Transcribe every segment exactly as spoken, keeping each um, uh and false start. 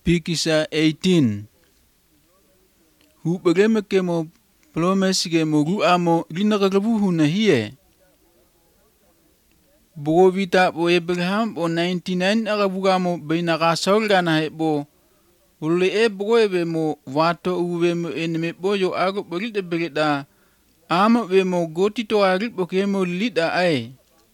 Pikisa eighteen. Hu begeme ke mo promise ke mo ru amo lina kagabu huna hie. Bo vita bo Abraham bo ninety-nine agabuga mo beina kasol gana he bo. Ule e bo ebe mo wato uwe mo eneme bo yo ago bolide berida. Amo we mo goti to arit bo ke mo lida ai.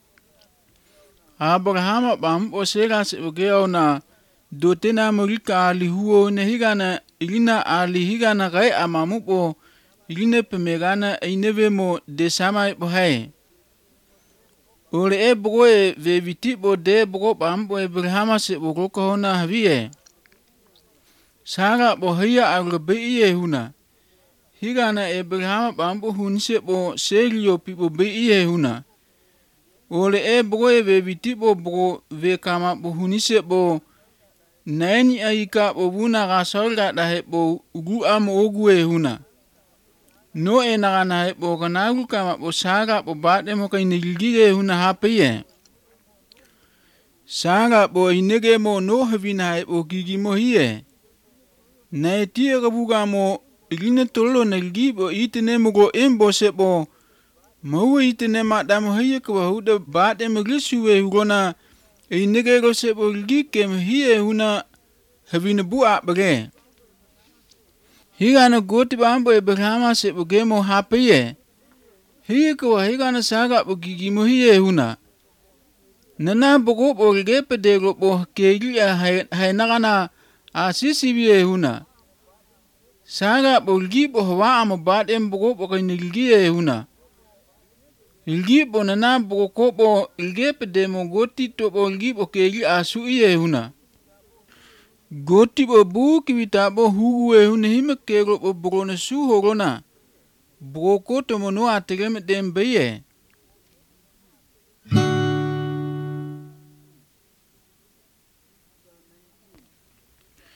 Abraham bam bo sera se bo ke ona do tena morika ali huo ne higana ilina ali higana gai amamu bo iline pemegana ineve mo desama bo hai. Ore e bo e ve viti bo de bo bam bo Abraham se bo ko hona havie. Sara bo hia agbe ie huna. Higana Abraham bam bo hunse bo selio pipo be ie huna. Ore e bo e ve viti bo bo ve kama bo hunise bo naeni aika bo buna gasolga da he bo ugu amo ogu e huna. No e nagana he bo kanagu kama bo saga bo bate mo kai nilgige huna hapeye. Saga bo inege mo no havina he bo gigi mo hie. Na e tia kabuga mo iline tolo nilgi bo itene mo go imbo se bo maua itene madamo hie kwa huda bate mo glisuwe hugona e nege go se bo ilgi kem hie huna havina bua bage. Higana goti bambo Abraham se bo gemo hapeye. Hie kwa higana saga bo gigi mo hie huna. Nana bogo bo gepe de go bo kegi ya hainagana asisi bie huna. Saga bo ilgi bo hawa amo bate mbogo bo kai nilgi e huna. Ilgi bo nana bogo ko bo ilgepe de mo goti to bo ilgi bo kegi asu ie huna. Goti bo bu kibita bo hugu e huna hime kego bo borona su horona. Bogo ko to mono ategeme dembeye.